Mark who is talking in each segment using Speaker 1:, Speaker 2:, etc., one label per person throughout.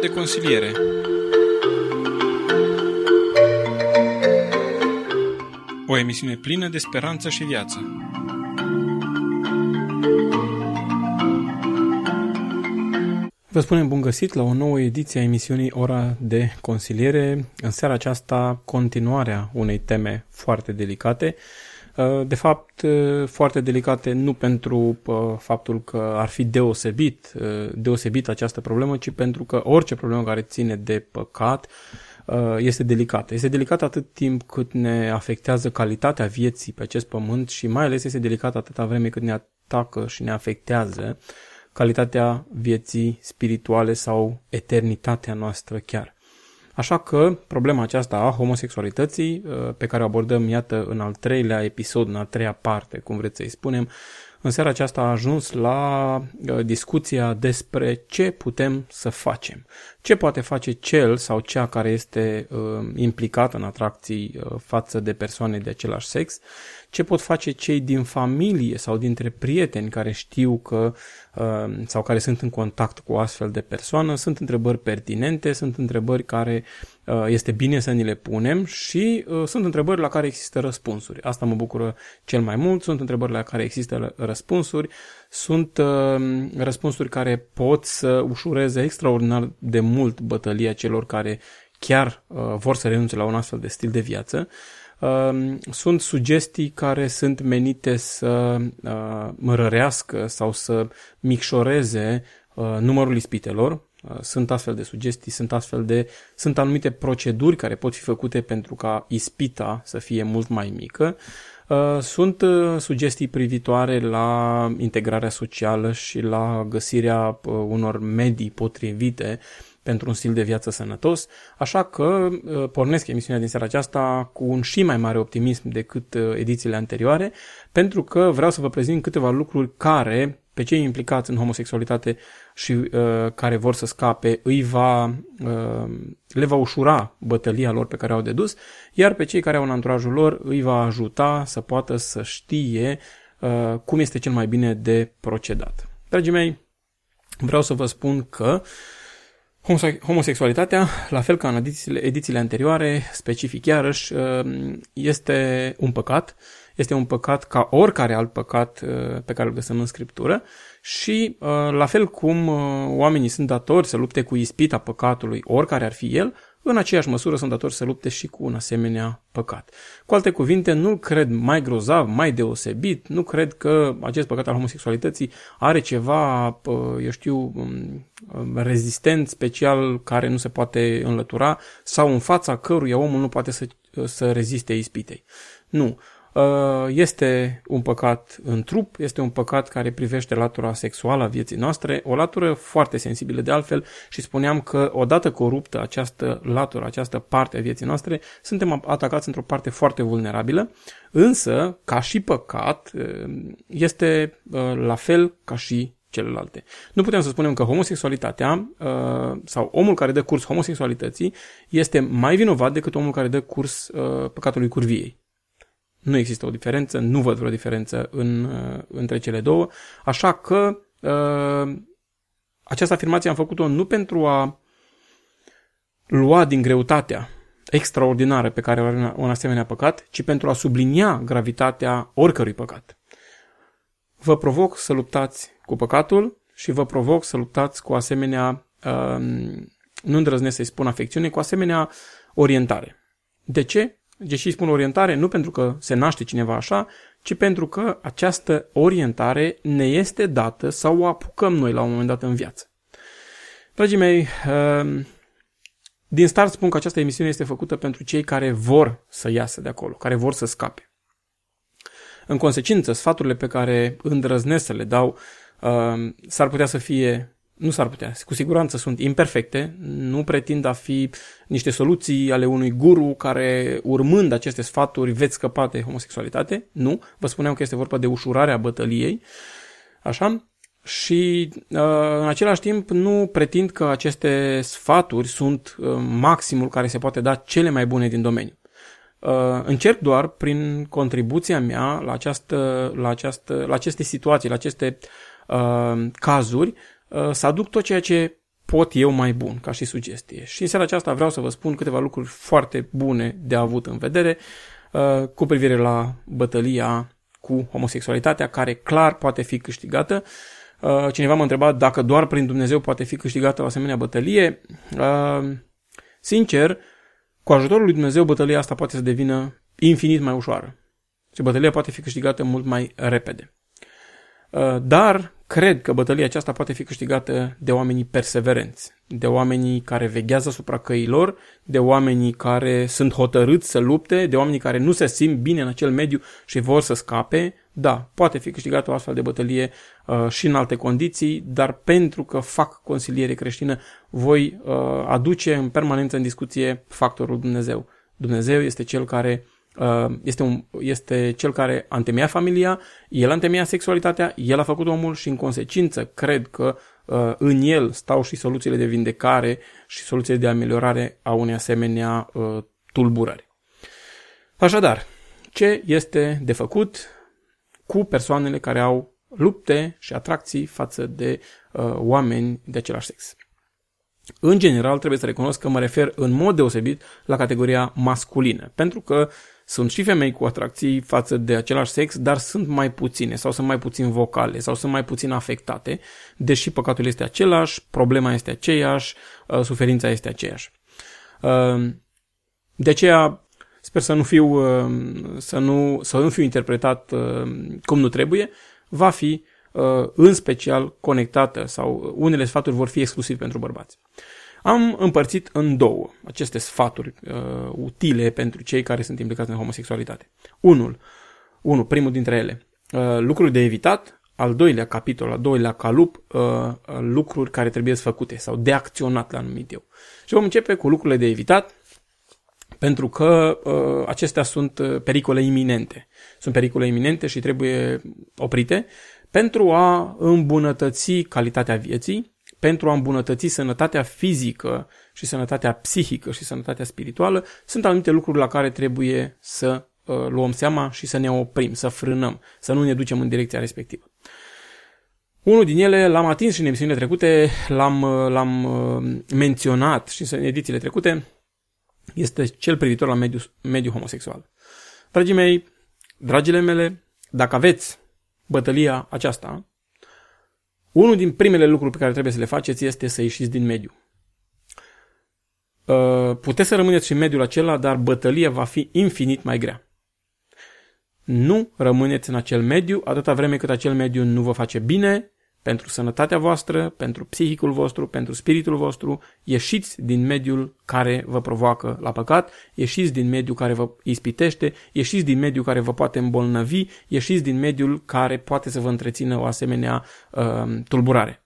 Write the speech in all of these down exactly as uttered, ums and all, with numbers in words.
Speaker 1: de consiliere. O emisiune plină de speranță și viață. Vă spunem bun găsit la o nouă ediție a emisiunii Ora de Consiliere. În seara aceasta, continuarea unei teme foarte delicate. De fapt, foarte delicate nu pentru faptul că ar fi deosebit, deosebit această problemă, ci pentru că orice problemă care ține de păcat este delicată. Este delicată atât timp cât ne afectează calitatea vieții pe acest pământ și mai ales este delicată atâta vreme cât ne atacă și ne afectează calitatea vieții spirituale sau eternitatea noastră chiar. Așa că problema aceasta a homosexualității, pe care o abordăm, iată, în al treilea episod, în a treia parte, cum vreți să-i spunem, în seara aceasta a ajuns la discuția despre ce putem să facem. Ce poate face cel sau cea care este uh, implicat în atracții uh, față de persoane de același sex, ce pot face cei din familie sau dintre prieteni care știu că uh, sau care sunt în contact cu o astfel de persoană. Sunt întrebări pertinente, sunt întrebări care uh, este bine să ni le punem și uh, sunt întrebări la care există răspunsuri. Asta mă bucură cel mai mult, sunt întrebări la care există răspunsuri, sunt uh, răspunsuri care pot să ușureze extraordinar de mult bătălia celor care chiar uh, vor să renunțe la un astfel de stil de viață. Uh, sunt sugestii care sunt menite să uh, mărărească sau să micșoreze uh, numărul ispitelor. Uh, sunt astfel de sugestii, sunt astfel de sunt anumite proceduri care pot fi făcute pentru ca ispita să fie mult mai mică. Uh, sunt uh, sugestii privitoare la integrarea socială și la găsirea uh, unor medii potrivite pentru un stil de viață sănătos, așa că uh, pornesc emisiunea din seara aceasta cu un și mai mare optimism decât uh, edițiile anterioare, pentru că vreau să vă prezint câteva lucruri care, pe cei implicați în homosexualitate și uh, care vor să scape, îi va, uh, le va ușura bătălia lor pe care au de dus, iar pe cei care au în anturajul lor îi va ajuta să poată să știe uh, cum este cel mai bine de procedat. Dragii mei, vreau să vă spun că homosexualitatea, la fel ca în edițiile, edițiile anterioare, specific iarăși, este un păcat. Este un păcat ca oricare alt păcat pe care îl găsim în Scriptură și la fel cum oamenii sunt datori să lupte cu ispita păcatului, oricare ar fi el, în aceeași măsură sunt datori să lupte și cu un asemenea păcat. Cu alte cuvinte, nu cred mai grozav, mai deosebit, nu cred că acest păcat al homosexualității are ceva, eu știu, rezistent special care nu se poate înlătura sau în fața căruia omul nu poate să, să reziste ispitei. Nu. Este un păcat în trup, este un păcat care privește latura sexuală a vieții noastre, o latură foarte sensibilă de altfel și spuneam că odată coruptă această latură, această parte a vieții noastre, suntem atacați într-o parte foarte vulnerabilă, însă, ca și păcat, este la fel ca și celelalte. Nu putem să spunem că homosexualitatea sau omul care dă curs homosexualității este mai vinovat decât omul care dă curs păcatului curviei. Nu există o diferență, nu văd vreo diferență în, între cele două, așa că uh, această afirmație am făcut-o nu pentru a lua din greutatea extraordinară pe care o are un asemenea păcat, ci pentru a sublinia gravitatea oricărui păcat. Vă provoc să luptați cu păcatul și vă provoc să luptați cu asemenea, uh, nu îndrăznesc să-i spun afecțiune, cu asemenea orientare. De ce? Deși spun orientare, nu pentru că se naște cineva așa, ci pentru că această orientare ne este dată sau o apucăm noi la un moment dat în viață. Dragii mei, din start spun că această emisiune este făcută pentru cei care vor să iasă de acolo, care vor să scape. În consecință, sfaturile pe care îndrăznesc să le dau s-ar putea să fie... Nu s-ar putea, cu siguranță sunt imperfecte, nu pretind a fi niște soluții ale unui guru care, urmând aceste sfaturi, veți scăpa de homosexualitate. Nu, vă spuneam că este vorba de ușurarea bătăliei, așa, și în același timp nu pretind că aceste sfaturi sunt maximul care se poate da cele mai bune din domeniu. Încerc doar, prin contribuția mea la, această, la, această, la aceste situații, la aceste uh, cazuri, să aduc tot ceea ce pot eu mai bun, ca și sugestie. Și în seara aceasta vreau să vă spun câteva lucruri foarte bune de avut în vedere uh, cu privire la bătălia cu homosexualitatea, care clar poate fi câștigată. Uh, cineva m-a întrebat dacă doar prin Dumnezeu poate fi câștigată o asemenea bătălie. Uh, sincer, cu ajutorul lui Dumnezeu, bătălia asta poate să devină infinit mai ușoară. Și bătălia poate fi câștigată mult mai repede. Dar cred că bătălia aceasta poate fi câștigată de oamenii perseverenți, de oamenii care veghează asupra căilor, de oamenii care sunt hotărâți să lupte, de oamenii care nu se simt bine în acel mediu și vor să scape. Da, poate fi câștigată o astfel de bătălie uh, și în alte condiții, dar pentru că fac consiliere creștină, voi uh, aduce în permanență în discuție factorul Dumnezeu. Dumnezeu este cel care Este, un, este cel care a întemeiat familia, el a întemeiat sexualitatea, el a făcut omul și în consecință cred că uh, în el stau și soluțiile de vindecare și soluțiile de ameliorare a unei asemenea uh, tulburări. Așadar, ce este de făcut cu persoanele care au lupte și atracții față de uh, oameni de același sex? În general, trebuie să recunosc că mă refer în mod deosebit la categoria masculină, pentru că sunt și femei cu atracții față de același sex, dar sunt mai puține sau sunt mai puțin vocale sau sunt mai puțin afectate, deși păcatul este același, problema este aceeași, suferința este aceeași. De aceea sper să nu fiu, să nu, să nu fiu interpretat cum nu trebuie, va fi în special conectată sau unele sfaturi vor fi exclusiv pentru bărbați. Am împărțit în două aceste sfaturi uh, utile pentru cei care sunt implicați în homosexualitate. Unul, unul primul dintre ele, uh, lucruri de evitat, al doilea capitol, al doilea calup, uh, lucruri care trebuie făcute sau de acționat, la numit eu. Și vom începe cu lucrurile de evitat, pentru că uh, acestea sunt pericole iminente. Sunt pericole iminente și trebuie oprite pentru a îmbunătăți calitatea vieții, pentru a îmbunătăți sănătatea fizică și sănătatea psihică și sănătatea spirituală. Sunt anumite lucruri la care trebuie să uh, luăm seama și să ne oprim, să frânăm, să nu ne ducem în direcția respectivă. Unul din ele l-am atins și în emisiunile trecute, l-am, l-am uh, menționat și în edițiile trecute, este cel privitor la mediul, mediul homosexual. Dragii mei, dragile mele, dacă aveți bătălia aceasta, unul din primele lucruri pe care trebuie să le faceți este să ieșiți din mediu. Puteți să rămâneți și în mediul acela, dar bătălia va fi infinit mai grea. Nu rămâneți în acel mediu atâta vreme cât acel mediu nu vă face bine pentru sănătatea voastră, pentru psihicul vostru, pentru spiritul vostru. Ieșiți din mediul care vă provoacă la păcat, ieșiți din mediul care vă ispitește, ieșiți din mediul care vă poate îmbolnăvi, ieșiți din mediul care poate să vă întrețină o asemenea uh, tulburare.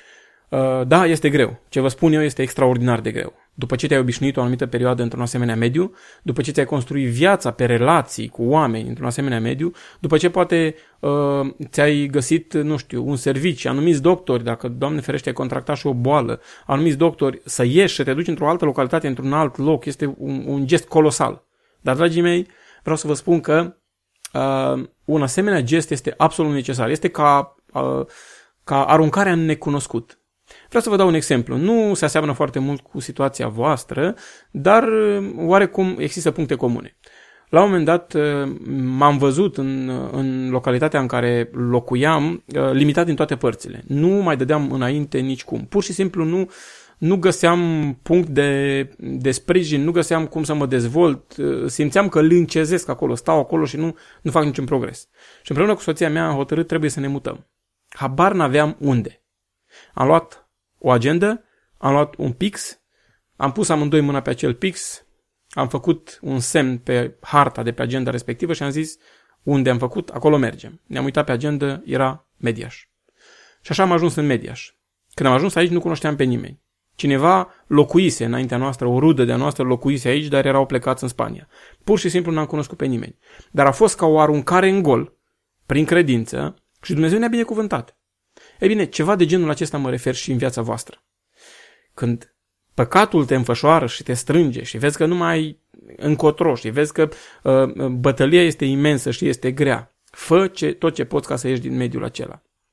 Speaker 1: Uh, da, este greu. Ce vă spun eu este extraordinar de greu. După ce te-ai obișnuit o anumită perioadă într-un asemenea mediu, după ce ți-ai construit viața pe relații cu oameni într-un asemenea mediu, după ce poate uh, ți-ai găsit, nu știu, un serviciu, anumiți doctori, dacă, Doamne ferește, ai contractat și o boală, anumiți doctori, să ieși, să te duci într-o altă localitate, într-un alt loc, este un, un gest colosal. Dar, dragii mei, vreau să vă spun că uh, un asemenea gest este absolut necesar. Este ca, uh, ca aruncarea în necunoscut. Vreau să vă dau un exemplu. Nu se aseamănă foarte mult cu situația voastră, dar oarecum există puncte comune. La un moment dat m-am văzut în, în localitatea în care locuiam limitat din toate părțile. Nu mai dădeam înainte nicicum. Pur și simplu nu, nu găseam punct de, de sprijin, nu găseam cum să mă dezvolt. Simțeam că lâncezesc acolo, stau acolo și nu, nu fac niciun progres. Și împreună cu soția mea am hotărât trebuie să ne mutăm. Habar n-aveam unde. Am luat o agendă, am luat un pix, am pus amândoi mâna pe acel pix, am făcut un semn pe harta de pe agenda respectivă și am zis unde am făcut, acolo mergem. Ne-am uitat pe agendă, era Mediaș. Și așa am ajuns în Mediaș. Când am ajuns aici nu cunoșteam pe nimeni. Cineva locuise înaintea noastră, o rudă de-a noastră locuise aici, dar erau plecați în Spania. Pur și simplu n-am cunoscut pe nimeni. Dar a fost ca o aruncare în gol, prin credință, și Dumnezeu ne-a binecuvântat. Ei bine, ceva de genul acesta mă refer și în viața voastră. Când păcatul te înfășoară și te strânge și vezi că nu mai ai încotro și vezi că uh, bătălia este imensă și este grea, fă ce, tot ce poți ca să ieși din mediul acela.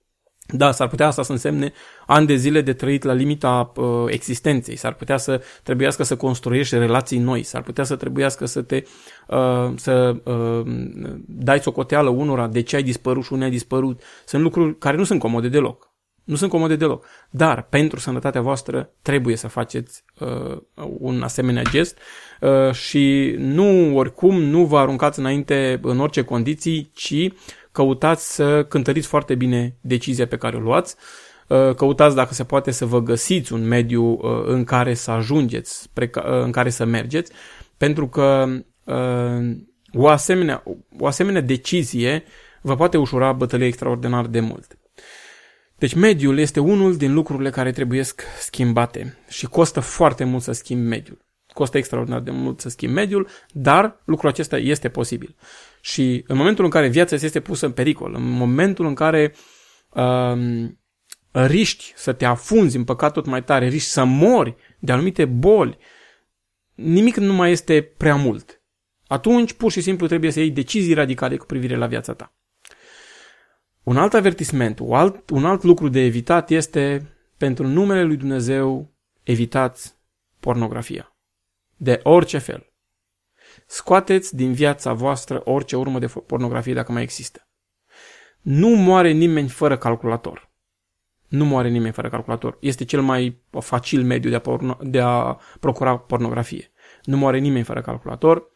Speaker 1: Da, s-ar putea asta să însemne ani de zile de trăit la limita uh, existenței, s-ar putea să trebuiască să construiești relații noi, s-ar putea să trebuiască să te uh, să uh, dai socoteală unora de ce ai dispărut și unde ai dispărut. Sunt lucruri care nu sunt comode deloc. Nu sunt comode deloc. Dar pentru sănătatea voastră trebuie să faceți uh, un asemenea gest uh, și nu oricum, nu vă aruncați înainte în orice condiții, ci căutați să cântăriți foarte bine decizia pe care o luați, căutați dacă se poate să vă găsiți un mediu în care să ajungeți, în care să mergeți, pentru că o asemenea, o asemenea decizie vă poate ușura bătălia extraordinar de mult. Deci mediul este unul din lucrurile care trebuie schimbate și costă foarte mult să schimbi mediul. Costă extraordinar de mult să schimbi mediul, dar lucrul acesta este posibil. Și în momentul în care viața este pusă în pericol, în momentul în care uh, riști să te afunzi în păcat tot mai tare, riști să mori de anumite boli, nimic nu mai este prea mult. Atunci, pur și simplu, trebuie să iei decizii radicale cu privire la viața ta. Un alt avertisment, un alt, un alt lucru de evitat este, pentru numele lui Dumnezeu, evitați pornografia. De orice fel. Scoateți din viața voastră orice urmă de pornografie dacă mai există. Nu moare nimeni fără calculator. Nu moare nimeni fără calculator. Este cel mai facil mediu de a, porno- de a procura pornografie. Nu moare nimeni fără calculator.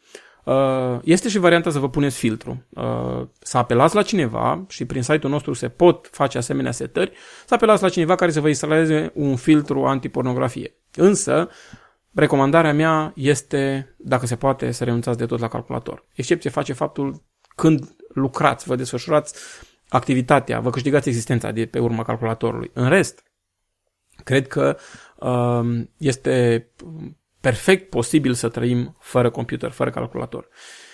Speaker 1: Este și varianta să vă puneți filtru. Să apelați la cineva, și prin site-ul nostru se pot face asemenea setări, să apelați la cineva care să vă instaleze un filtru antipornografie. Însă, recomandarea mea este, dacă se poate, să renunțați de tot la calculator. Excepție face faptul când lucrați, vă desfășurați activitatea, vă câștigați existența de pe urma calculatorului. În rest, cred că uh, este perfect posibil să trăim fără computer, fără calculator.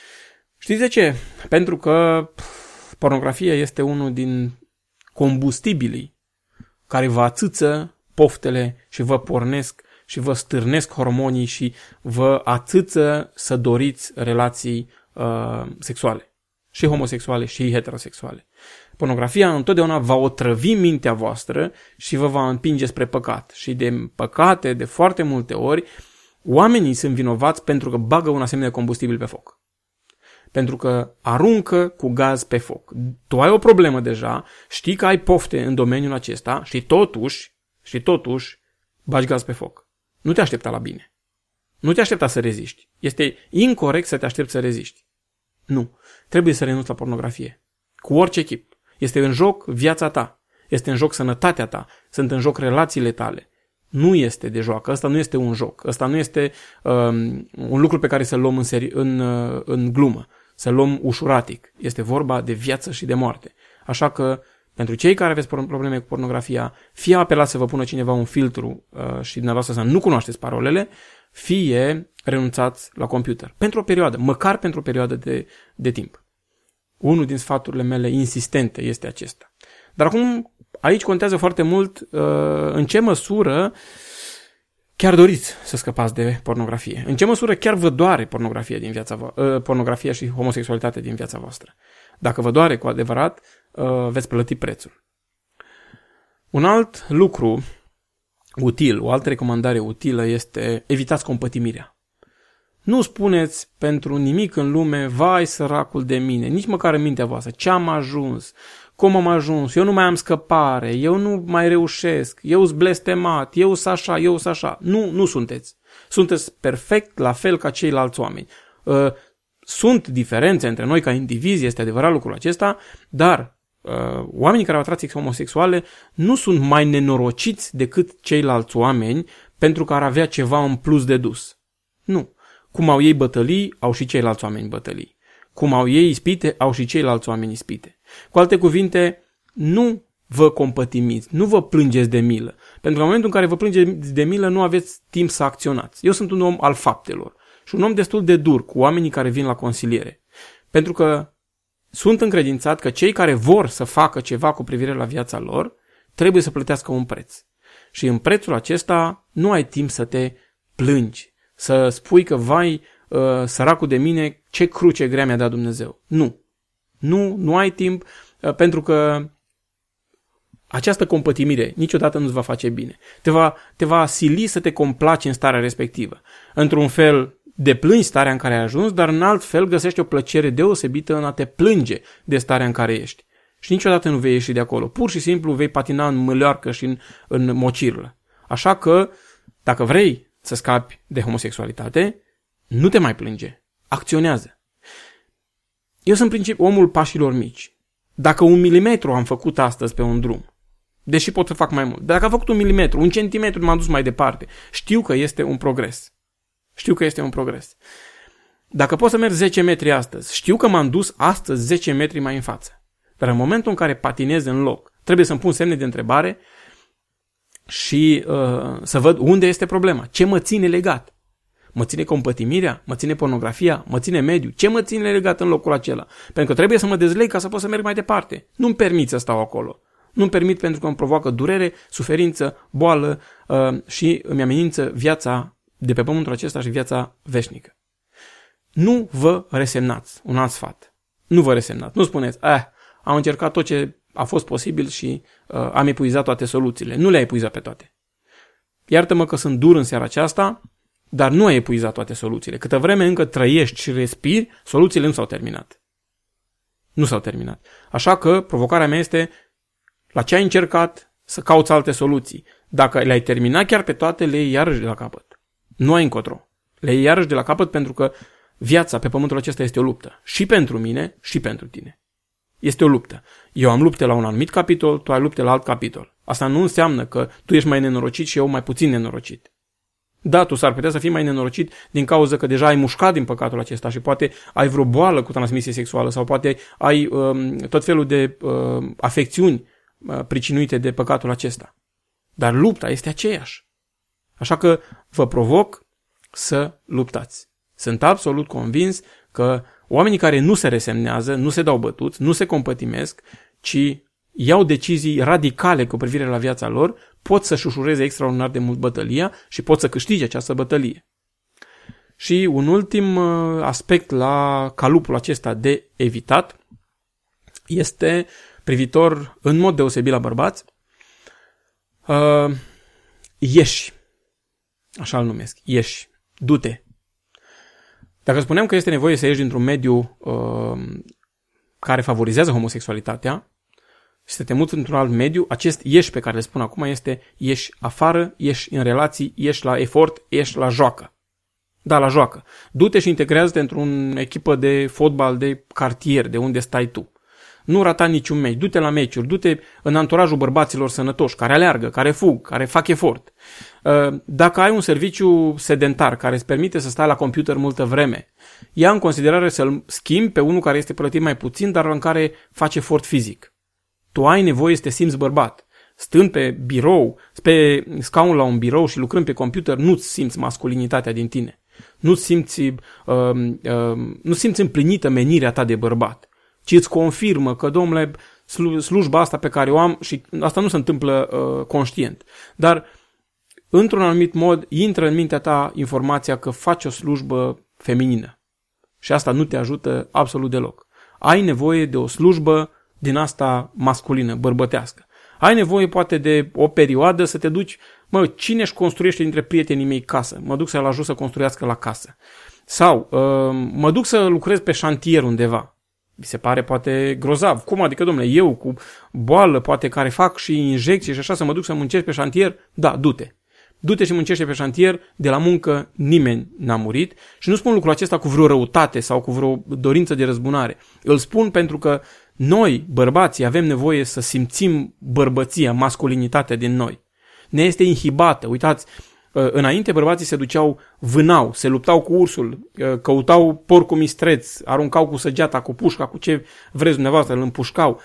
Speaker 1: Știți de ce? Pentru că pornografia este unul din combustibilii care vă atâță poftele și vă pornesc și vă stârnesc hormonii și vă atâță să doriți relații uh, sexuale. Și homosexuale și heterosexuale. Pornografia întotdeauna va otrăvi mintea voastră și vă va împinge spre păcat. Și de păcate, de foarte multe ori, oamenii sunt vinovați pentru că bagă un asemenea combustibil pe foc. Pentru că aruncă cu gaz pe foc. Tu ai o problemă deja, știi că ai pofte în domeniul acesta și totuși, și totuși, bagi gaz pe foc. Nu te aștepta la bine. Nu te aștepta să reziști. Este incorect să te aștepți să reziști. Nu. Trebuie să renunți la pornografie. Cu orice chip. Este în joc viața ta. Este în joc sănătatea ta. Sunt în joc relațiile tale. Nu este de joacă. Ăsta nu este un joc. Ăsta nu este um, un lucru pe care să-l luăm în, seri- în, uh, în glumă. Să-l luăm ușuratic. Este vorba de viață și de moarte. Așa că, pentru cei care aveți probleme cu pornografia, fie apelați să vă pună cineva un filtru uh, și dumneavoastră să nu cunoașteți parolele, fie renunțați la computer. Pentru o perioadă, măcar pentru o perioadă de, de timp. Unul din sfaturile mele insistente este acesta. Dar acum, aici contează foarte mult uh, în ce măsură chiar doriți să scăpați de pornografie. În ce măsură chiar vă doare pornografia, din viața vo- uh, pornografia și homosexualitatea din viața voastră. Dacă vă doare cu adevărat, uh, veți plăti prețul. Un alt lucru util, o altă recomandare utilă este evitați compătimirea. Nu spuneți pentru nimic în lume, vai săracul de mine, nici măcar în mintea voastră, ce-am ajuns, cum am ajuns, eu nu mai am scăpare, eu nu mai reușesc, eu sunt blestemat, eu sunt așa, eu sunt așa. Nu, nu sunteți. Sunteți perfect la fel ca ceilalți oameni. Sunt diferențe între noi ca indivizi, este adevărat lucrul acesta, dar oamenii care au atracții homosexuale nu sunt mai nenorociți decât ceilalți oameni pentru că ar avea ceva în plus de dus. Nu. Cum au ei bătălii, au și ceilalți oameni bătălii. Cum au ei ispite, au și ceilalți oameni ispite. Cu alte cuvinte, nu vă compătimiți, nu vă plângeți de milă. Pentru că în momentul în care vă plângeți de milă, nu aveți timp să acționați. Eu sunt un om al faptelor și un om destul de dur cu oamenii care vin la consiliere. Pentru că sunt încredințat că cei care vor să facă ceva cu privire la viața lor, trebuie să plătească un preț. Și în prețul acesta nu ai timp să te plângi, să spui că, vai, uh, săracul de mine, ce cruce grea mi-a dat Dumnezeu. Nu. Nu, nu ai timp, uh, pentru că Această compătimire niciodată nu-ți va face bine. Te va, te va sili să te complaci în starea respectivă. Într-un fel deplângi starea în care ai ajuns, dar în alt fel găsești o plăcere deosebită în a te plânge de starea în care ești. Și niciodată nu vei ieși de acolo. Pur și simplu vei patina în măleoarcă și în, în mocirlă. Așa că, dacă vrei să scapi de homosexualitate, nu te mai plânge. Acționează. Eu sunt principiu omul pașilor mici. Dacă un milimetru am făcut astăzi pe un drum, deși pot să fac mai mult, dacă am făcut un milimetru, un centimetru m-am dus mai departe, știu că este un progres. Știu că este un progres. Dacă pot să merg zece metri astăzi, știu că m-am dus astăzi zece metri mai în față. Dar în momentul în care patinez în loc, trebuie să-mi pun semne de întrebare și uh, să văd unde este problema. Ce mă ține legat? Mă ține compătimirea? Mă ține pornografia? Mă ține mediul? Ce mă ține legat în locul acela? Pentru că trebuie să mă dezleg ca să pot să merg mai departe. Nu-mi permit să stau acolo. Nu-mi permit pentru că îmi provoacă durere, suferință, boală uh, și îmi amenință viața de pe pământul acesta și viața veșnică. Nu vă resemnați. Un alt sfat. Nu vă resemnați. Nu spuneți, eh, am încercat tot ce a fost posibil și uh, am epuizat toate soluțiile. Nu le-ai epuizat pe toate. Iartă-mă că sunt dur în seara aceasta, dar nu ai epuizat toate soluțiile. Câtă vreme încă trăiești și respiri, soluțiile nu s-au terminat. Nu s-au terminat. Așa că provocarea mea este, la ce ai încercat, să cauți alte soluții. Dacă le-ai terminat chiar pe toate, le iei iarăși de la capăt. Nu ai încotro. Le iei iarăși de la capăt pentru că viața pe pământul acesta este o luptă. Și pentru mine, și pentru tine. Este o luptă. Eu am lupte la un anumit capitol, tu ai lupte la alt capitol. Asta nu înseamnă că tu ești mai nenorocit și eu mai puțin nenorocit. Da, tu s-ar putea să fii mai nenorocit din cauza că deja ai mușcat din păcatul acesta și poate ai vreo boală cu transmisie sexuală sau poate ai um, tot felul de um, afecțiuni uh, pricinuite de păcatul acesta. Dar lupta este aceeași. Așa că vă provoc să luptați. Sunt absolut convins că oamenii care nu se resemnează, nu se dau bătuți, nu se compătimesc, ci iau decizii radicale cu privire la viața lor, pot să-și ușureze extraordinar de mult bătălia și pot să câștige această bătălie. Și un ultim aspect la calupul acesta de evitat este privitor în mod deosebit la bărbați. Uh, ieși. Așa îl numesc. Ieși. Du-te. Dacă spuneam că este nevoie să ieși dintr-un mediu uh, care favorizează homosexualitatea și să te muți într-un alt mediu, acest ieși pe care le spun acum este ieși afară, ieși în relații, ieși la efort, ieși la joacă. Da, la joacă. Du-te și integrează-te într-o echipă de fotbal de cartier, de unde stai tu. Nu rata niciun meci. Du-te la meciuri, du-te în anturajul bărbaților sănătoși, care aleargă, care fug, care fac efort. Dacă ai un serviciu sedentar care îți permite să stai la computer multă vreme, ia în considerare să-l schimbi pe unul care este plătit mai puțin, dar în care face efort fizic. Tu ai nevoie să te simți bărbat. Stând pe birou, pe scaun la un birou și lucrând pe computer, nu-ți simți masculinitatea din tine. Nu-ți simți, uh, uh, nu simți împlinită menirea ta de bărbat, ci îți confirmă că, domnule, slujba asta pe care o am, și asta nu se întâmplă uh, conștient, dar într-un anumit mod intră în mintea ta informația că faci o slujbă feminină. Și asta nu te ajută absolut deloc. Ai nevoie de o slujbă din asta masculină, bărbătească. Ai nevoie poate de o perioadă să te duci, mă, cine își construiește dintre prietenii mei casă? Mă duc să-l ajut să construiască la casă. Sau uh, mă duc să lucrez pe șantier undeva. Mi se pare poate grozav. Cum adică, domnule, eu cu boală, poate care fac și injecții și așa, să mă duc să muncesc pe șantier? Da, du-te. Du-te și muncește pe șantier, de la muncă nimeni n-a murit. Și nu spun lucrul acesta cu vreo răutate sau cu vreo dorință de răzbunare. Îl spun pentru că noi, bărbații, avem nevoie să simțim bărbăția, masculinitatea din noi. Ne este inhibată. Uitați, înainte bărbații se duceau, vânau, se luptau cu ursul, căutau porcul mistreț, aruncau cu săgeata, cu pușca, cu ce vreți dumneavoastră, îl împușcau.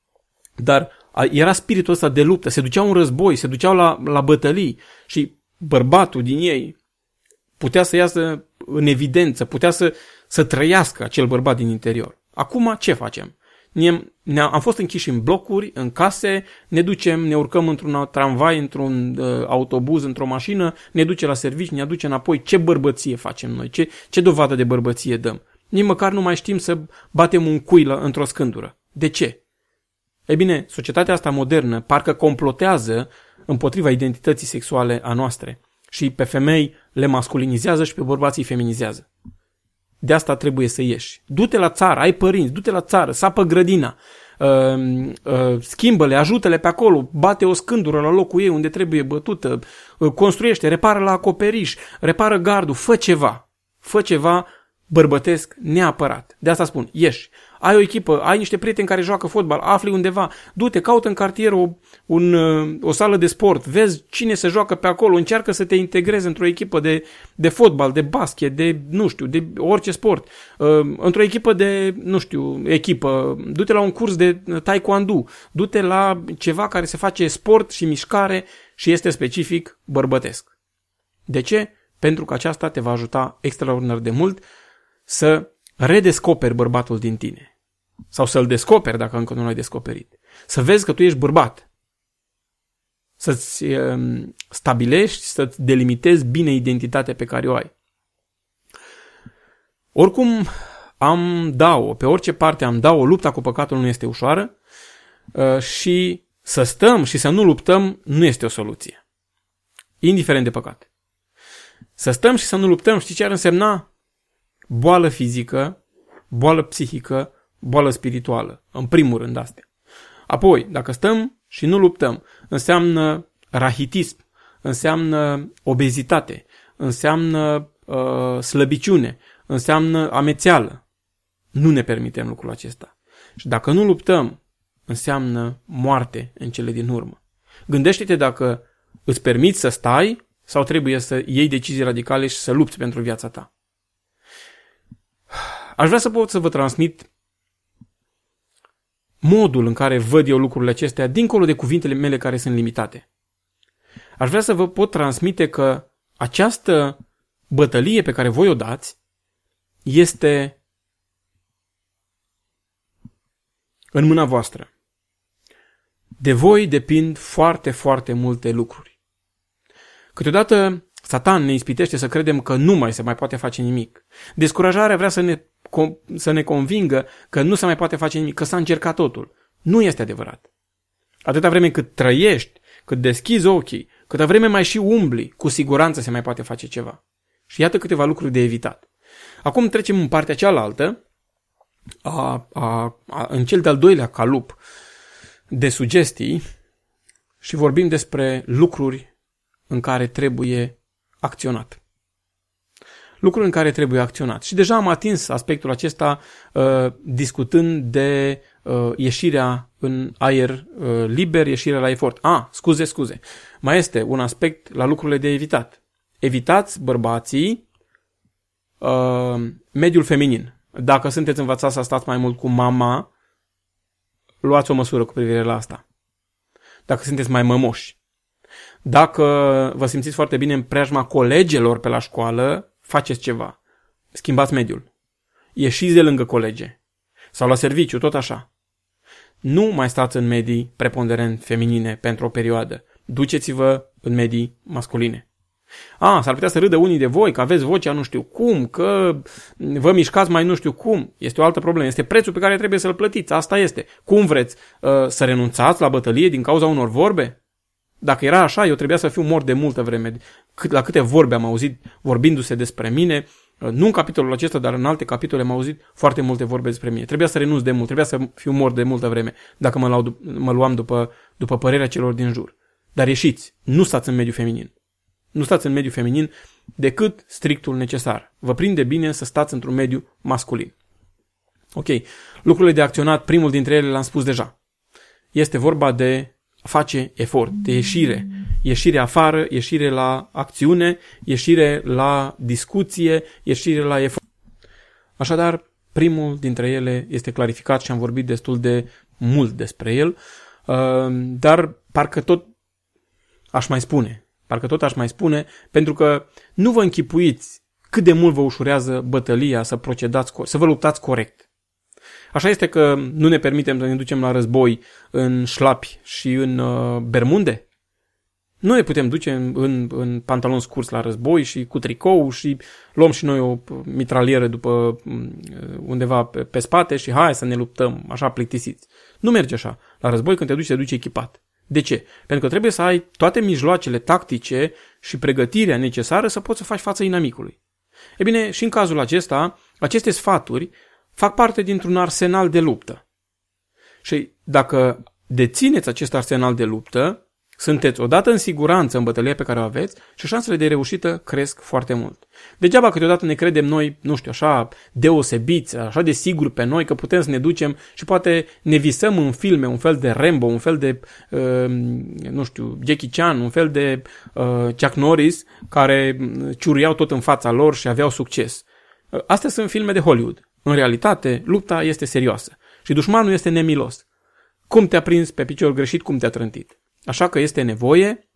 Speaker 1: Dar era spiritul ăsta de luptă, se duceau în război, se duceau la, la bătălii și bărbatul din ei putea să iasă în evidență, putea să, să trăiască acel bărbat din interior. Acum ce facem? Ne, ne, am fost închiși în blocuri, în case, ne ducem, ne urcăm într-un tramvai, într-un uh, autobuz, într-o mașină, ne duce la servici, ne aduce înapoi. Ce bărbăție facem noi? Ce, ce dovadă de bărbăție dăm? Nici măcar nu mai știm să batem un cui la, într-o scândură. De ce? Ei bine, societatea asta modernă parcă complotează împotriva identității sexuale a noastre și pe femei le masculinizează și pe bărbații îi feminizează. De asta trebuie să ieși. Du-te la țară, ai părinți, du-te la țară, sapă grădina, uh, uh, schimbă-le, ajută-le pe acolo, bate o scândură la locul ei unde trebuie bătută, uh, construiește, repară la acoperiș, repară gardul, fă ceva. Fă ceva bărbătesc neapărat. De asta spun, ieși. Ai o echipă, ai niște prieteni care joacă fotbal, afli undeva, du-te, caută în cartier o, un, o sală de sport, vezi cine se joacă pe acolo, încearcă să te integrezi într-o echipă de, de fotbal, de basket, de, nu știu, de orice sport, într-o echipă de, nu știu, echipă, du-te la un curs de taekwondo, du-te la ceva care se face sport și mișcare și este specific bărbătesc. De ce? Pentru că aceasta te va ajuta extraordinar de mult să redescoperi bărbatul din tine. Sau să-l descoperi dacă încă nu l-ai descoperit. Să vezi că tu ești bărbat. Să-ți uh, stabilești, să-ți delimitezi bine identitatea pe care o ai. Oricum am da-o, pe orice parte am da-o, lupta cu păcatul nu este ușoară uh, și să stăm și să nu luptăm nu este o soluție. Indiferent de păcat. Să stăm și să nu luptăm, știi ce ar însemna? Boală fizică, boală psihică, boală spirituală. În primul rând astea. Apoi, dacă stăm și nu luptăm, înseamnă rahitism, înseamnă obezitate, înseamnă uh, slăbiciune, înseamnă amețeală. Nu ne permitem lucrul acesta. Și dacă nu luptăm, înseamnă moarte în cele din urmă. Gândește-te dacă îți permiți să stai sau trebuie să iei decizii radicale și să lupți pentru viața ta. Aș vrea să pot să vă transmit modul în care văd eu lucrurile acestea, dincolo de cuvintele mele care sunt limitate. Aș vrea să vă pot transmite că această bătălie pe care voi o dați este în mâna voastră. De voi depind foarte, foarte multe lucruri. Câteodată Satan ne ispitește să credem că nu mai se mai poate face nimic. Descurajarea vrea să ne, să ne convingă că nu se mai poate face nimic, că s-a încercat totul. Nu este adevărat. Atâta vreme cât trăiești, cât deschizi ochii, câtă vreme mai și umbli, cu siguranță se mai poate face ceva. Și iată câteva lucruri de evitat. Acum trecem în partea cealaltă, a, a, a, în cel de-al doilea calup de sugestii și vorbim despre lucruri în care trebuie acționat. Lucruri în care trebuie acționat. Și deja am atins aspectul acesta uh, discutând de uh, ieșirea în aer uh, liber, ieșirea la efort. Ah, scuze, scuze. Mai este un aspect la lucrurile de evitat. Evitați, bărbații, uh, mediul feminin. Dacă sunteți învățați să stați mai mult cu mama, luați o măsură cu privire la asta. Dacă sunteți mai mămoși. Dacă vă simțiți foarte bine în preajma colegelor pe la școală, faceți ceva. Schimbați mediul. Ieșiți de lângă colege. Sau la serviciu, tot așa. Nu mai stați în medii preponderent feminine pentru o perioadă. Duceți-vă în medii masculine. A, s-ar putea să râdă unii de voi, că aveți vocea nu știu cum, că vă mișcați mai nu știu cum. Este o altă problemă. Este prețul pe care trebuie să-l plătiți. Asta este. Cum vreți? Să renunțați la bătălie din cauza unor vorbe? Dacă era așa, eu trebuia să fiu mort de multă vreme. La câte vorbe am auzit vorbindu-se despre mine, nu în capitolul acesta, dar în alte capitole am auzit foarte multe vorbe despre mine. Trebuia să renunț de mult, trebuia să fiu mort de multă vreme, dacă mă, lau, mă luam după, după părerea celor din jur. Dar ieșiți, nu stați în mediul feminin. Nu stați în mediul feminin decât strictul necesar. Vă prinde bine să stați într-un mediu masculin. Ok, lucrurile de acționat, primul dintre ele l-am spus deja. Este vorba de face efort, de ieșire. Ieșire afară, ieșire la acțiune, ieșire la discuție, ieșire la efort. Așadar, primul dintre ele este clarificat și am vorbit destul de mult despre el, dar parcă tot aș mai spune, parcă tot aș mai spune, pentru că nu vă închipuiți cât de mult vă ușurează bătălia să procedați, să vă luptați corect. Așa este că nu ne permitem să ne ducem la război în șlapi și în uh, bermunde? Nu ne putem duce în, în, în pantaloni scurți la război și cu tricou și luăm și noi o mitralieră după undeva pe, pe spate și hai să ne luptăm așa plictisiți. Nu merge așa. La război când te duci, te duci echipat. De ce? Pentru că trebuie să ai toate mijloacele tactice și pregătirea necesară să poți să faci față inamicului. E bine, și în cazul acesta, aceste sfaturi fac parte dintr-un arsenal de luptă. Și dacă dețineți acest arsenal de luptă, sunteți odată în siguranță în bătălia pe care o aveți și șansele de reușită cresc foarte mult. Degeaba câteodată ne credem noi, nu știu, așa deosebiți, așa de siguri pe noi că putem să ne ducem și poate ne visăm în filme un fel de Rambo, un fel de, uh, nu știu, Jackie Chan, un fel de uh, Chuck Norris care ciuriau tot în fața lor și aveau succes. Uh, astea sunt filme de Hollywood. În realitate, lupta este serioasă și dușmanul este nemilos. Cum te-a prins pe picior greșit, cum te-a trântit. Așa că este nevoie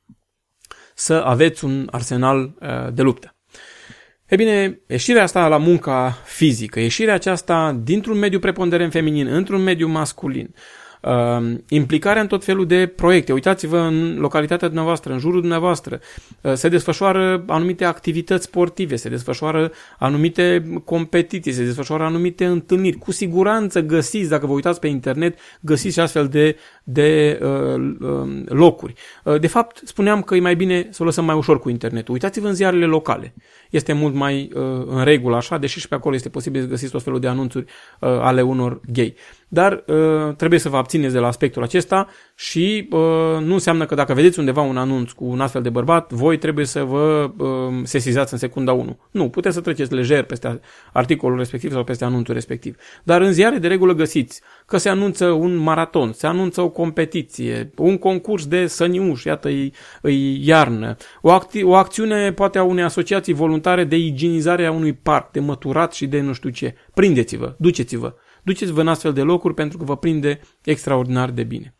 Speaker 1: să aveți un arsenal uh, de luptă. E bine, ieșirea asta la munca fizică, ieșirea aceasta dintr-un mediu preponderent feminin, într-un mediu masculin, uh, implicarea în tot felul de proiecte. Uitați-vă în localitatea dumneavoastră, în jurul dumneavoastră, uh, se desfășoară anumite activități sportive, se desfășoară anumite competiții, se desfășoară anumite întâlniri. Cu siguranță găsiți, dacă vă uitați pe internet, găsiți și astfel de, de uh, uh, locuri. Uh, de fapt, spuneam că e mai bine să o lăsăm mai ușor cu internetul. Uitați-vă în ziarele locale. Este mult mai uh, în regulă așa, deși și pe acolo este posibil să găsiți tot felul de anunțuri uh, ale unor gay. Dar uh, trebuie să vă abțineți de la aspectul acesta și uh, nu înseamnă că dacă vedeți undeva un anunț cu un astfel de bărbat, voi trebuie să vă uh, sesizați în secunda unu. Nu, puteți să treceți lejer peste articolul respectiv sau peste anunțul respectiv. Dar în ziare de regulă găsiți că se anunță un maraton, se anunță o competiție, un concurs de săniuși, iată, e, e iarnă, o, acti- o acțiune poate a unei asociații voluntare de igienizare a unui parc, de măturat și de nu știu ce. Prindeți-vă, duceți-vă. Duceți-vă în astfel de locuri pentru că vă prinde extraordinar de bine.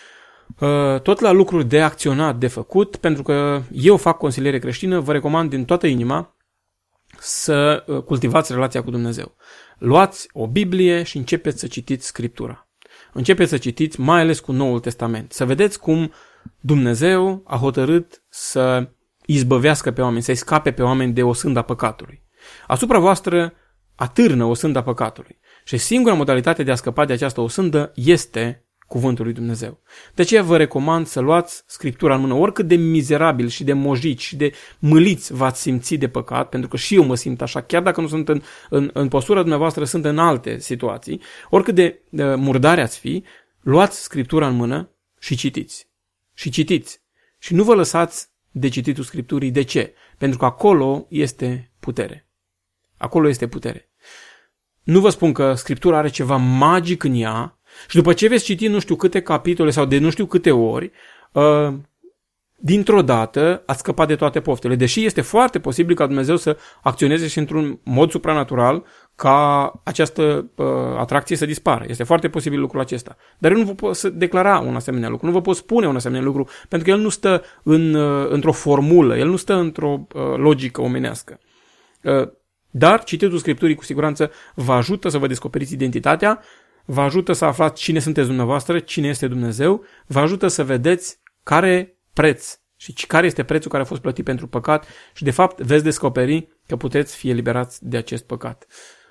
Speaker 1: Tot la lucruri de acționat, de făcut, pentru că eu fac consiliere creștină, vă recomand din toată inima să cultivați relația cu Dumnezeu. Luați o Biblie și începeți să citiți Scriptura. Începeți să citiți mai ales cu Noul Testament. Să vedeți cum Dumnezeu a hotărât să izbăvească pe oameni, să-i scape pe oameni de osânda păcatului. Asupra voastră atârnă osânda păcatului. Și singura modalitate de a scăpa de această osândă este cuvântul lui Dumnezeu. De aceea vă recomand să luați Scriptura în mână, oricât de mizerabil și de mojici și de mâliți v-ați simți de păcat, pentru că și eu mă simt așa, chiar dacă nu sunt în, în, în postura dumneavoastră, sunt în alte situații, oricât de uh, murdare ați fi, luați Scriptura în mână și citiți. Și citiți. Și nu vă lăsați de cititul Scripturii. De ce? Pentru că acolo este putere. Acolo este putere. Nu vă spun că Scriptura are ceva magic în ea și după ce veți citi nu știu câte capitole sau de nu știu câte ori, uh, dintr-o dată ați scăpat de toate poftele. Deși este foarte posibil ca Dumnezeu să acționeze și într-un mod supranatural ca această uh, atracție să dispară. Este foarte posibil lucrul acesta. Dar eu nu vă pot să declara un asemenea lucru, nu vă pot spune un asemenea lucru, pentru că el nu stă în, uh, într-o formulă, el nu stă într-o uh, logică omenească. Uh, Dar cititul Scripturii cu siguranță vă ajută să vă descoperiți identitatea, vă ajută să aflați cine sunteți dumneavoastră, cine este Dumnezeu, vă ajută să vedeți care preț și care este prețul care a fost plătit pentru păcat și de fapt veți descoperi că puteți fi eliberați de acest păcat.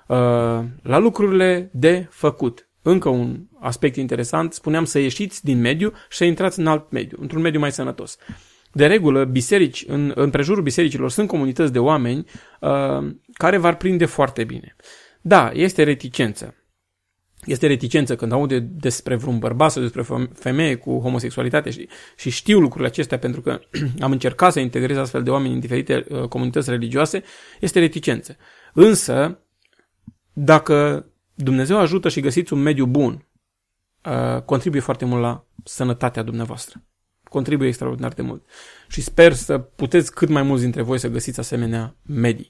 Speaker 1: La lucrurile de făcut. Încă un aspect interesant, spuneam să ieșiți din mediu și să intrați în alt mediu, într-un mediu mai sănătos. De regulă, biserici, în, în prejurul bisericilor sunt comunități de oameni uh, care v-ar prinde foarte bine. Da, este reticență. Este reticență când aude despre vreun bărbat sau despre femeie cu homosexualitate și, și știu lucrurile acestea pentru că am încercat să integrez astfel de oameni în diferite uh, comunități religioase, este reticență. Însă, dacă Dumnezeu ajută și găsiți un mediu bun, uh, contribuie foarte mult la sănătatea dumneavoastră. Contribuie extraordinar de mult. Și sper să puteți cât mai mulți dintre voi să găsiți asemenea medii.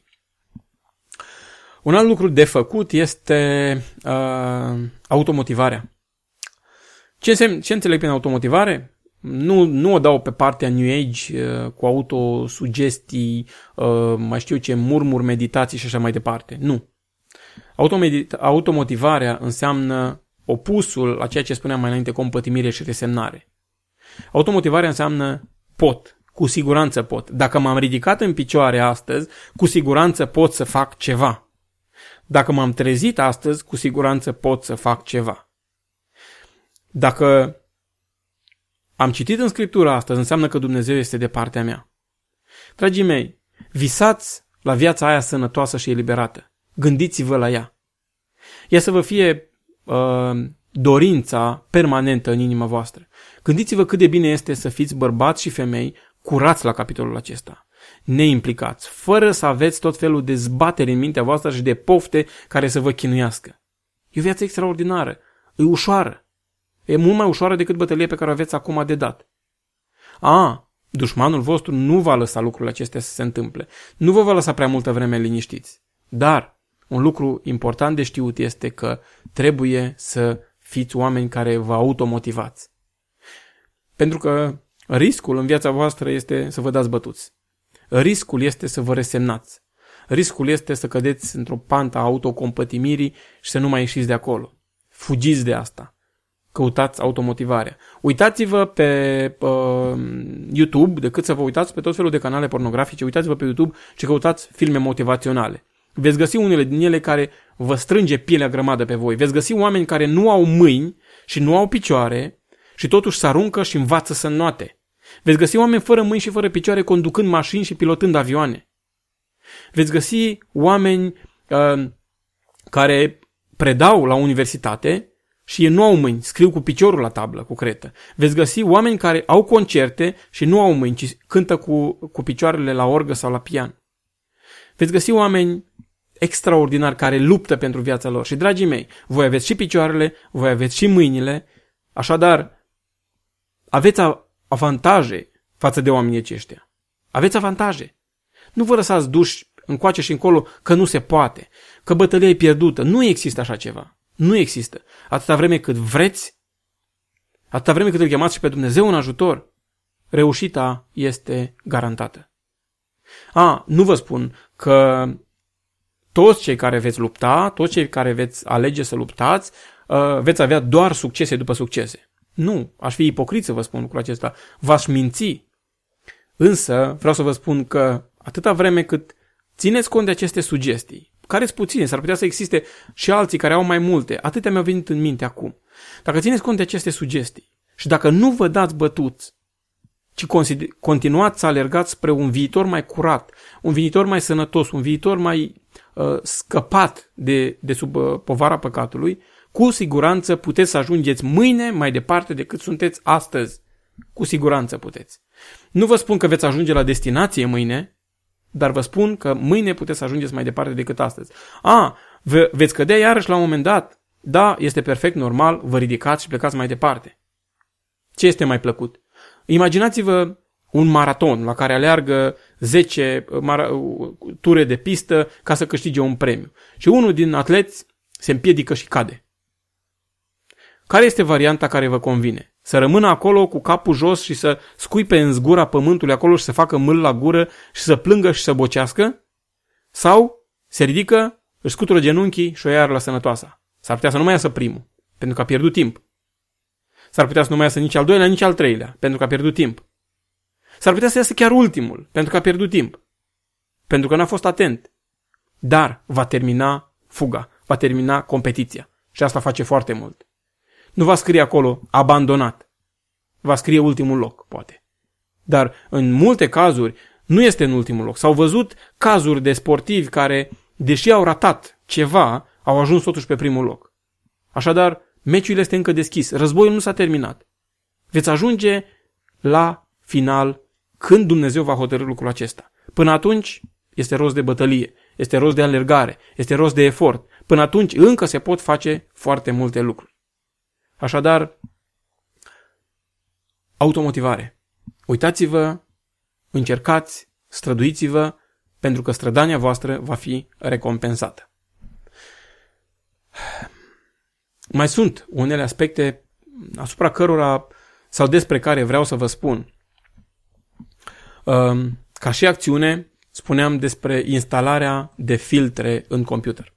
Speaker 1: Un alt lucru de făcut este uh, automotivarea. Ce, însemn, ce înțeleg prin automotivare? Nu, nu o dau pe partea New Age uh, cu autosugestii, uh, mai știu ce, murmuri, meditații și așa mai departe. Nu. Automedita- automotivarea înseamnă opusul la ceea ce spuneam mai înainte, compătimire și resemnare. Automotivarea înseamnă pot, Cu siguranță pot. Dacă m-am ridicat în picioare astăzi, cu siguranță pot să fac ceva. Dacă m-am trezit astăzi, cu siguranță pot să fac ceva. Dacă am citit în Scriptură astăzi, înseamnă că Dumnezeu este de partea mea. Dragii mei, visați la viața aia sănătoasă și eliberată. Gândiți-vă la ea. Ea să vă fie uh, dorința permanentă în inima voastră. Gândiți-vă cât de bine este să fiți bărbați și femei curați la capitolul acesta. Neimplicați, fără să aveți tot felul de zbateri în mintea voastră și de pofte care să vă chinuiască. E o viață extraordinară, e ușoară. E mult mai ușoară decât bătălia pe care o aveți acum de dat. A, dușmanul vostru nu va lăsa lucrurile acestea să se întâmple. Nu vă va lăsa prea multă vreme liniștiți. Dar un lucru important de știut este că trebuie să fiți oameni care vă automotivați. Pentru că riscul în viața voastră este să vă dați bătuți. Riscul este să vă resemnați. Riscul este să cădeți într-o pantă a autocompătimirii și să nu mai ieșiți de acolo. Fugiți de asta. Căutați automotivarea. Uitați-vă pe uh, YouTube, decât să vă uitați pe tot felul de canale pornografice, uitați-vă pe YouTube și căutați filme motivaționale. Veți găsi unele din ele care vă strânge pielea grămadă pe voi. Veți găsi oameni care nu au mâini și nu au picioare și totuși se aruncă și învață să înnoate. Veți găsi oameni fără mâini și fără picioare conducând mașini și pilotând avioane. Veți găsi oameni uh, care predau la universitate și ei nu au mâini, scriu cu piciorul la tablă, cu cretă. Veți găsi oameni care au concerte și nu au mâini, ci cântă cu, cu picioarele la orgă sau la pian. Veți găsi oameni extraordinari care luptă pentru viața lor. Și, dragii mei, voi aveți și picioarele, voi aveți și mâinile, așadar aveți avantaje față de oamenii aceștia. Aveți avantaje. Nu vă lăsați duși încoace și încolo că nu se poate, că bătălia e pierdută. Nu există așa ceva. Nu există. Atâta vreme cât vreți, atâta vreme cât îl chemați și pe Dumnezeu în ajutor, reușita este garantată. A, nu vă spun că toți cei care veți lupta, toți cei care veți alege să luptați, veți avea doar succese după succese. Nu, aș fi ipocrit să vă spun lucrul acesta. V-aș minți. Însă vreau să vă spun că atâta vreme cât țineți cont de aceste sugestii, care sunt puține, s-ar putea să existe și alții care au mai multe, atâtea mi-au venit în minte acum. Dacă țineți cont de aceste sugestii și dacă nu vă dați bătuți, ci continuați să alergați spre un viitor mai curat, un viitor mai sănătos, un viitor mai uh, scăpat de, de sub uh, povara păcatului, cu siguranță puteți să ajungeți mâine mai departe decât sunteți astăzi. Cu siguranță puteți. Nu vă spun că veți ajunge la destinație mâine, dar vă spun că mâine puteți să ajungeți mai departe decât astăzi. A, ve- veți cădea iarăși la un moment dat. Da, este perfect normal, vă ridicați și plecați mai departe. Ce este mai plăcut? Imaginați-vă un maraton la care aleargă zece mara- ture de pistă ca să câștige un premiu. Și unul din atleți se împiedică și cade. Care este varianta care vă convine? Să rămână acolo cu capul jos și să scuipe în zgura pământului acolo și să facă mâl la gură și să plângă și să bocească? Sau se ridică, își scutură genunchii și o ia la sănătoasa? S-ar putea să nu mai iasă primul, pentru că a pierdut timp. S-ar putea să nu mai iasă nici al doilea, nici al treilea, pentru că a pierdut timp. S-ar putea să iasă chiar ultimul, pentru că a pierdut timp. Pentru că n-a fost atent. Dar va termina fuga, va termina competiția. Și asta face foarte mult. Nu va scrie acolo abandonat. Va scrie ultimul loc, poate. Dar în multe cazuri nu este în ultimul loc. S-au văzut cazuri de sportivi care, deși au ratat ceva, au ajuns totuși pe primul loc. Așadar, meciul este încă deschis. Războiul nu s-a terminat. Veți ajunge la final când Dumnezeu va hotărî lucrul acesta. Până atunci este rost de bătălie, este rost de alergare, este rost de efort. Până atunci încă se pot face foarte multe lucruri. Așadar, automotivare. Uitați-vă, încercați, străduiți-vă, pentru că strădania voastră va fi recompensată. Mai sunt unele aspecte asupra cărora sau despre care vreau să vă spun. Ca și acțiune, spuneam despre instalarea de filtre în computer.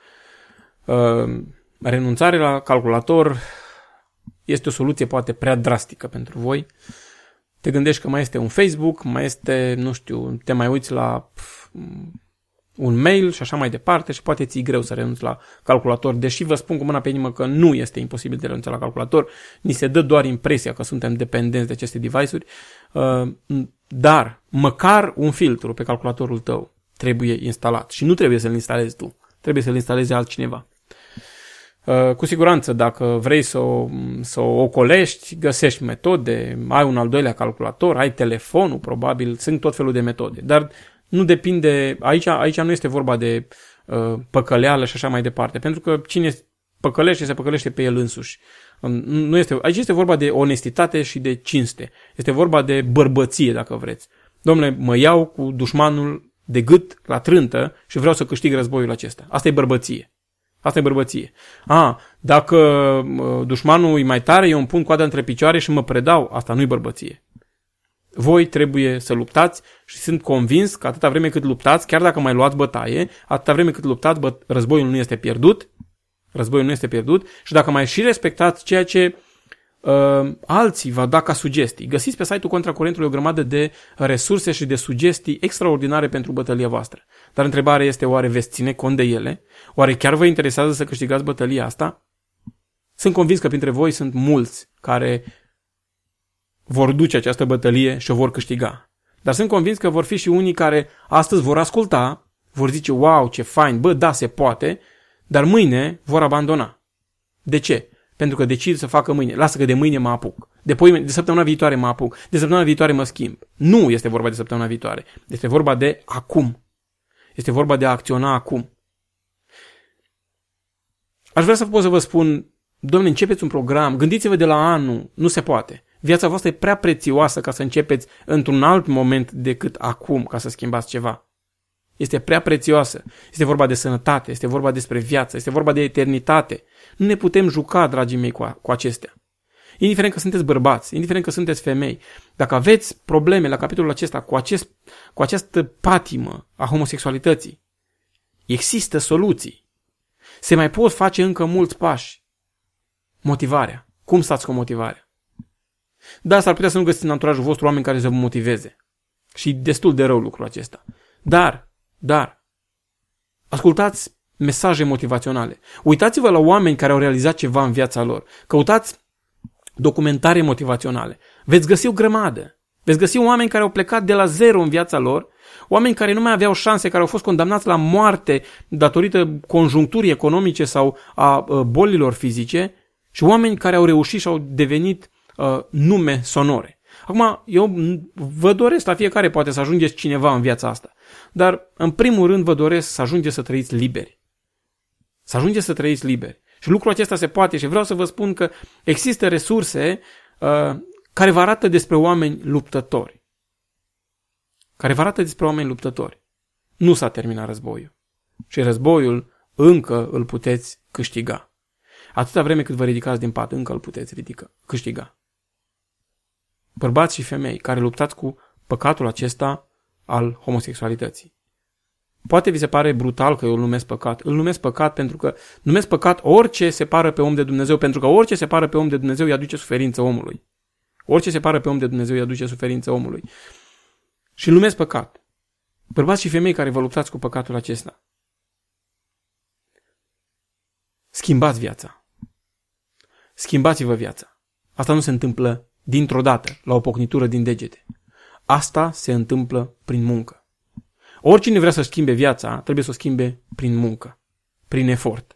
Speaker 1: Renunțarea la calculator este o soluție poate prea drastică pentru voi. te gândești că mai este un Facebook, mai este, nu știu, te mai uiți la pf, un mail și așa mai departe și poate ți-e greu să renunți la calculator, deși vă spun cu mâna pe inimă că nu este imposibil de renunța la calculator, ni se dă doar impresia că suntem dependenți de aceste device-uri, dar măcar un filtru pe calculatorul tău trebuie instalat și nu trebuie să-l instalezi tu, trebuie să-l instaleze altcineva. Cu siguranță, dacă vrei să o, să o ocolești, găsești metode, ai un al doilea calculator, ai telefonul, probabil, sunt tot felul de metode, dar nu depinde, aici, aici nu este vorba de uh, păcăleală și așa mai departe, pentru că cine păcălește, se păcălește pe el însuși. Nu este, aici este vorba de onestitate și de cinste. Este vorba de bărbăție, dacă vreți. Dom'le, mă iau cu dușmanul de gât la trântă și vreau să câștig războiul acesta. Asta e bărbăție. Asta e bărbăție. A, dacă uh, dușmanul e mai tare, eu îmi pun coada între picioare și mă predau. Asta nu e bărbăție. Voi trebuie să luptați și sunt convins că atâta vreme cât luptați, chiar dacă mai luați bătaie, atâta vreme cât luptați, bă, războiul nu este pierdut, războiul nu este pierdut și dacă mai și respectați ceea ce uh, alții v-au dat ca sugestii. Găsiți pe site-ul Contracurentului o grămadă de resurse și de sugestii extraordinare pentru bătălia voastră. Dar întrebarea este, oare veți ține cont de ele? Oare chiar vă interesează să câștigați bătălia asta? Sunt convins că printre voi sunt mulți care vor duce această bătălie și o vor câștiga. Dar sunt convins că vor fi și unii care astăzi vor asculta, vor zice, wow, ce fain, bă, da, se poate, dar mâine vor abandona. De ce? Pentru că decid să facă mâine. Lasă că de mâine mă apuc. De, poime, de săptămâna viitoare mă apuc. De săptămâna viitoare mă schimb. Nu este vorba de săptămâna viitoare. Este vorba de acum. Este vorba de a acționa acum. Aș vrea să pot să vă spun, dom'le, începeți un program, gândiți-vă de la anul, nu se poate. Viața voastră e prea prețioasă ca să începeți într-un alt moment decât acum ca să schimbați ceva. Este prea prețioasă. Este vorba de sănătate, este vorba despre viață, este vorba de eternitate. Nu ne putem juca, dragii mei, cu, a, cu acestea. Indiferent că sunteți bărbați, indiferent că sunteți femei, dacă aveți probleme la capitolul acesta cu, acest, cu această patimă a homosexualității, există soluții. Se mai pot face încă mulți pași. Motivarea. Cum stați cu motivarea? Da, s-ar putea să nu găsiți în anturajul vostru oameni care să vă motiveze. Și destul de rău lucrul acesta. Dar, dar, ascultați mesaje motivaționale. Uitați-vă la oameni care au realizat ceva în viața lor. Căutați documentare motivaționale. Veți găsi o grămadă. Veți găsi oameni care au plecat de la zero în viața lor, oameni care nu mai aveau șanse, care au fost condamnați la moarte datorită conjuncturii economice sau a bolilor fizice și oameni care au reușit și au devenit uh, nume sonore. Acum, eu vă doresc la fiecare poate să ajungeți cineva în viața asta, dar în primul rând vă doresc să ajungeți să trăiți liberi. Să ajungeți să trăiți liberi. Și lucrul acesta se poate și vreau să vă spun că există resurse uh, care vă arată despre oameni luptători. Care vă arată despre oameni luptători. Nu s-a terminat războiul. Și războiul încă îl puteți câștiga. Atâta vreme cât vă ridicați din pat, încă îl puteți ridica, câștiga. Bărbați și femei care luptați cu păcatul acesta al homosexualității. Poate vi se pare brutal că eu îl numesc păcat. Îl numesc păcat pentru că numesc păcat orice separă pe om de Dumnezeu, pentru că orice separă pe om de Dumnezeu îi aduce suferință omului. Orice separă pe om de Dumnezeu îi aduce suferință omului. Și îl numesc păcat. Bărbați și femei care vă luptați cu păcatul acesta. Schimbați viața. Schimbați-vă viața. Asta nu se întâmplă dintr-o dată, la o pocnitură din degete. Asta se întâmplă prin muncă. Oricine vrea să schimbe viața, trebuie să o schimbe prin muncă, prin efort.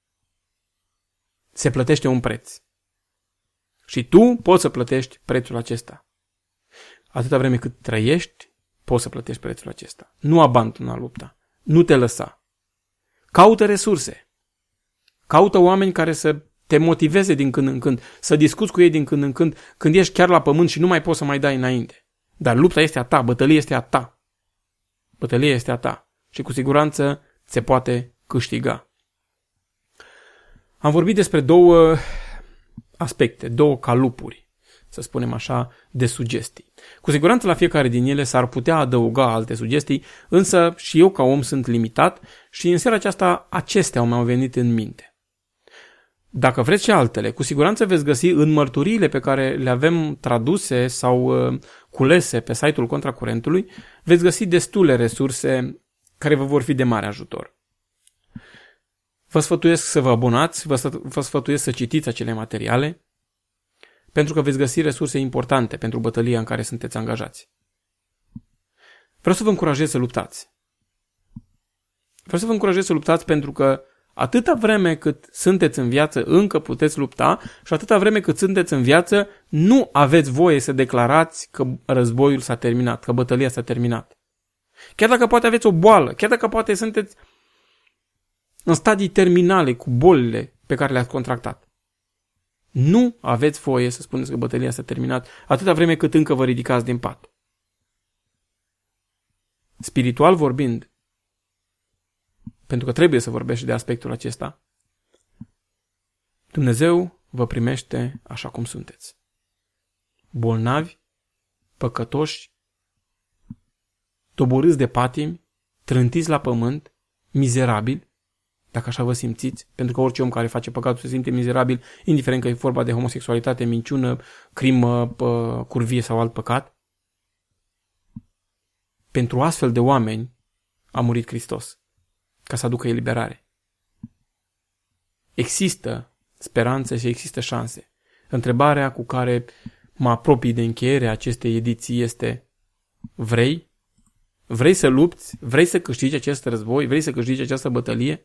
Speaker 1: Se plătește un preț. Și tu poți să plătești prețul acesta. Atâta vreme cât trăiești, poți să plătești prețul acesta. Nu abandona lupta. Nu te lăsa. Caută resurse. Caută oameni care să te motiveze din când în când, să discuți cu ei din când în când, când ești chiar la pământ și nu mai poți să mai dai înainte. Dar lupta este a ta, bătălia este a ta. Bătălia este a ta și cu siguranță se poate câștiga. Am vorbit despre două aspecte, două calupuri, să spunem așa, de sugestii. Cu siguranță la fiecare din ele s-ar putea adăuga alte sugestii, însă și eu ca om sunt limitat și în seara aceasta acestea mi-au venit în minte. dacă vreți și altele, cu siguranță veți găsi în mărturiile pe care le avem traduse sau uh, culese pe site-ul Contracurentului, veți găsi destule resurse care vă vor fi de mare ajutor. Vă sfătuiesc să vă abonați, vă, vă sfătuiesc să citiți acele materiale, pentru că veți găsi resurse importante pentru bătălia în care sunteți angajați. Vreau să vă încurajez să luptați. Vreau să vă încurajez să luptați pentru că atâta vreme cât sunteți în viață, încă puteți lupta și atâta vreme cât sunteți în viață, nu aveți voie să declarați că războiul s-a terminat, că bătălia s-a terminat. Chiar dacă poate aveți o boală, chiar dacă poate sunteți în stadii terminale cu bolile pe care le-ați contractat. Nu aveți voie să spuneți că bătălia s-a terminat atâta vreme cât încă vă ridicați din pat. Spiritual vorbind, pentru că trebuie să vorbești de aspectul acesta, Dumnezeu vă primește așa cum sunteți. Bolnavi, păcătoși, doborâți de patimi, trântiți la pământ, mizerabili, dacă așa vă simțiți, pentru că orice om care face păcatul se simte mizerabil, indiferent că e vorba de homosexualitate, minciună, crimă, curvie sau alt păcat. Pentru astfel de oameni a murit Hristos, ca să aducă eliberare. Există speranțe și există șanse. Întrebarea cu care mă apropii de încheierea acestei ediții este: vrei? Vrei să lupți? Vrei să câștigi acest război? Vrei să câștigi această bătălie?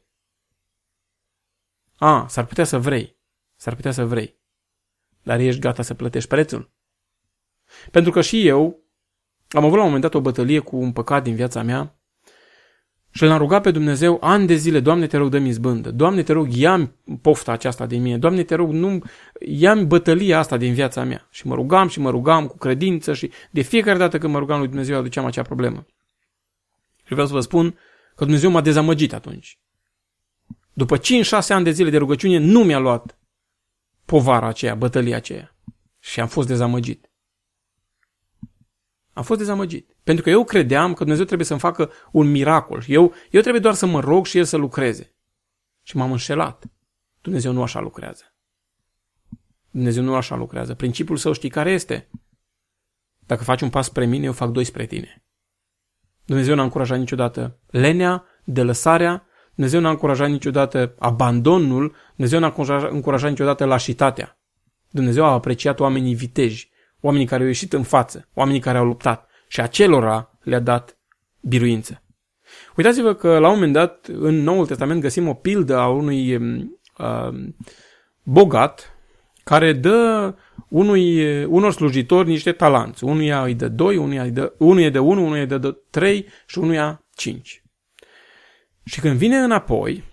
Speaker 1: A, s-ar putea să vrei. S-ar putea să vrei. Dar ești gata să plătești prețul? Pentru că și eu am avut la un moment dat o bătălie cu un păcat din viața mea și l-am rugat pe Dumnezeu ani de zile: Doamne, te rog, dă-mi izbândă. Doamne, te rog, ia-mi pofta aceasta din mine. Doamne, te rog, nu, ia-mi bătălia asta din viața mea. Și mă rugam și mă rugam cu credință și de fiecare dată când mă rugam lui Dumnezeu aduceam acea problemă. Și vreau să vă spun că Dumnezeu m-a dezamăgit atunci. După cinci șase ani de zile de rugăciune nu mi-a luat povara aceea, bătălia aceea. Și am fost dezamăgit. Am fost dezamăgit. Pentru că eu credeam că Dumnezeu trebuie să-mi facă un miracol. Eu, eu trebuie doar să mă rog și El să lucreze. Și m-am înșelat. Dumnezeu nu așa lucrează. Dumnezeu nu așa lucrează. Principiul său știi care este? Dacă faci un pas spre mine, eu fac doi spre tine. Dumnezeu n-a încurajat niciodată lenea, delăsarea. Dumnezeu n-a încurajat niciodată abandonul. Dumnezeu n-a încurajat niciodată lașitatea. Dumnezeu a apreciat oamenii viteji, oamenii care au ieșit în față, oamenii care au luptat și acelora le-a dat biruință. Uitați-vă că la un moment dat în Noul Testament găsim o pildă a unui uh, bogat care dă unui, unor slujitori niște talanți. Unuia îi dă doi, unuia îi dă, unuia de unu, unuia îi dă trei și unuia cinci. Și când vine înapoi,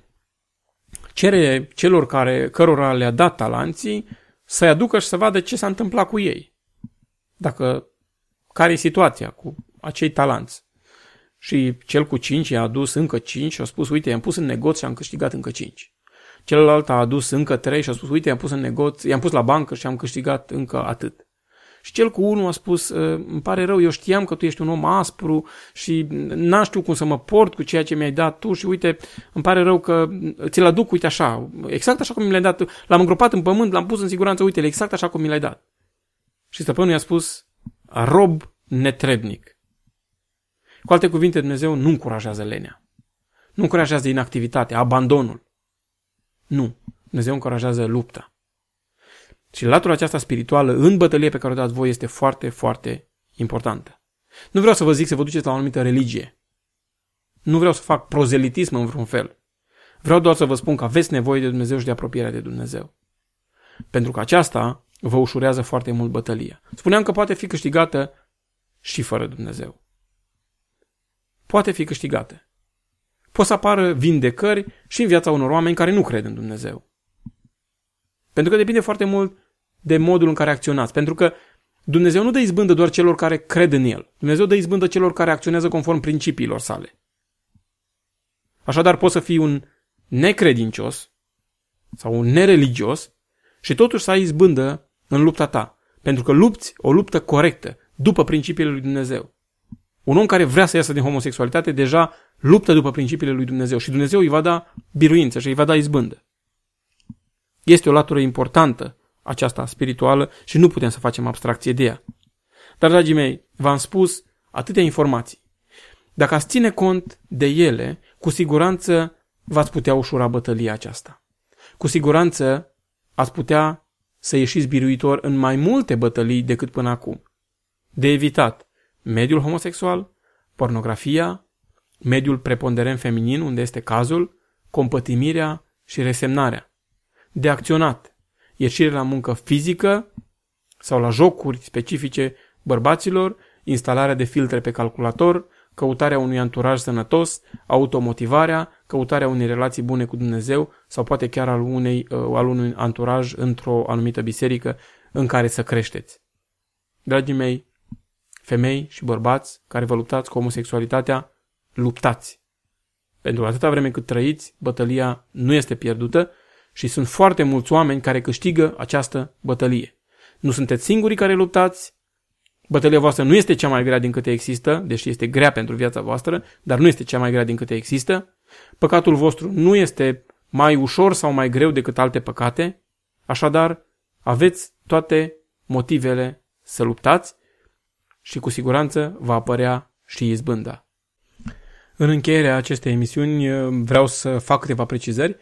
Speaker 1: cere celor care, cărora le-a dat talanții să-i aducă și să vadă ce s-a întâmplat cu ei. Dacă, care e situația cu acei talanți. Și cel cu cinci i-a adus încă cinci și a spus: uite, i-am pus în negoț și am câștigat încă cinci. Celălalt a adus încă trei și a spus: uite, i-am pus în negoț, i-am pus la bancă și am câștigat încă atât. Și cel cu unu a spus: îmi pare rău, eu știam că tu ești un om aspru și n-am știut cum să mă port cu ceea ce mi-ai dat tu și uite, îmi pare rău că ți-l aduc, uite așa, exact așa cum mi l-ai dat. L-am îngropat în pământ, l-am pus în siguranță, uite, exact așa cum mi l-ai dat. Și stăpânul i-a spus: rob netrebnic. Cu alte cuvinte, Dumnezeu nu încurajează lenea. Nu încurajează inactivitatea, abandonul. Nu. Dumnezeu încurajează lupta. Și latura aceasta spirituală în bătălie pe care o dați voi este foarte, foarte importantă. Nu vreau să vă zic să vă duceți la o anumită religie. Nu vreau să fac prozelitism în vreun fel. Vreau doar să vă spun că aveți nevoie de Dumnezeu și de apropierea de Dumnezeu. Pentru că aceasta vă ușurează foarte mult bătălia. Spuneam că poate fi câștigată și fără Dumnezeu. Poate fi câștigată. Pot să apară vindecări și în viața unor oameni care nu cred în Dumnezeu. Pentru că depinde foarte mult de modul în care acționați. Pentru că Dumnezeu nu dă izbândă doar celor care cred în El. Dumnezeu dă izbândă celor care acționează conform principiilor sale. Așadar poți să fii un necredincios sau un nereligios și totuși să ai izbândă în lupta ta. Pentru că lupți o luptă corectă, după principiile lui Dumnezeu. Un om care vrea să iasă din homosexualitate deja luptă după principiile lui Dumnezeu și Dumnezeu îi va da biruință și îi va da izbândă. Este o latură importantă, aceasta spirituală, și nu putem să facem abstracție de ea. Dar, dragii mei, v-am spus atâtea informații. Dacă ați ține cont de ele, cu siguranță v-ați putea ușura bătălia aceasta. Cu siguranță ați putea să ieșiți biruitor în mai multe bătălii decât până acum. De evitat mediul homosexual, pornografia, mediul preponderent feminin, unde este cazul, compătimirea și resemnarea. De acționat ieșire la muncă fizică sau la jocuri specifice bărbaților, instalarea de filtre pe calculator, căutarea unui anturaj sănătos, automotivarea, căutarea unei relații bune cu Dumnezeu sau poate chiar al, unei, al unui anturaj într-o anumită biserică în care să creșteți. Dragii mei, femei și bărbați care vă luptați cu homosexualitatea, luptați. Pentru atâta vreme cât trăiți, bătălia nu este pierdută și sunt foarte mulți oameni care câștigă această bătălie. Nu sunteți singurii care luptați, bătălia voastră nu este cea mai grea din câte există, deși este grea pentru viața voastră, dar nu este cea mai grea din câte există. Păcatul vostru nu este mai ușor sau mai greu decât alte păcate, așadar aveți toate motivele să luptați și cu siguranță va apărea și izbânda. În încheierea acestei emisiuni vreau să fac câteva precizări.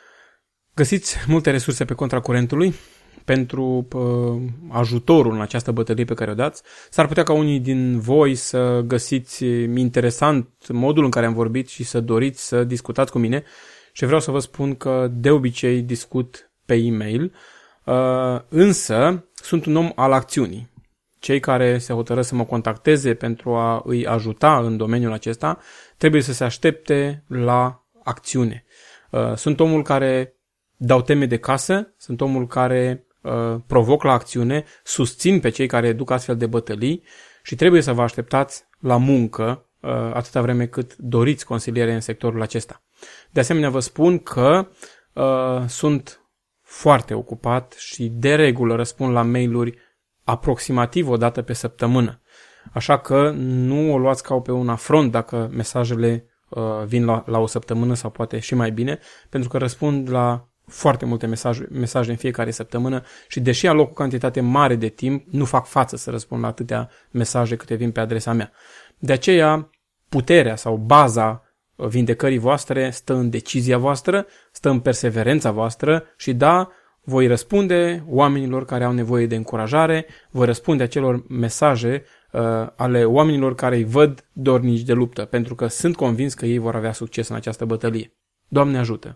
Speaker 1: Găsiți multe resurse pe contra curentului pentru uh, ajutorul în această bătălie pe care o dați. S-ar putea ca unii din voi să găsiți interesant modul în care am vorbit și să doriți să discutați cu mine și vreau să vă spun că de obicei discut pe e-mail, uh, însă sunt un om al acțiunii. Cei care se hotărăsc să mă contacteze pentru a îi ajuta în domeniul acesta trebuie să se aștepte la acțiune. Uh, sunt omul care dau teme de casă, sunt omul care uh, provoc la acțiune, susțin pe cei care duc astfel de bătălii și trebuie să vă așteptați la muncă uh, atâta vreme cât doriți consiliere în sectorul acesta. De asemenea, vă spun că uh, sunt foarte ocupat și de regulă răspund la mail-uri aproximativ o dată pe săptămână. Așa că nu o luați ca pe un afront dacă mesajele uh, vin la, la o săptămână sau poate și mai bine, pentru că răspund la foarte multe mesaje, mesaje în fiecare săptămână și deși aloc o cantitate mare de timp, nu fac față să răspund la atâtea mesaje câte vin pe adresa mea. De aceea, puterea sau baza vindecării voastre stă în decizia voastră, stă în perseverența voastră și da, voi răspunde oamenilor care au nevoie de încurajare, voi răspunde acelor mesaje uh, ale oamenilor care îi văd dornici de luptă, pentru că sunt convins că ei vor avea succes în această bătălie. Doamne ajută!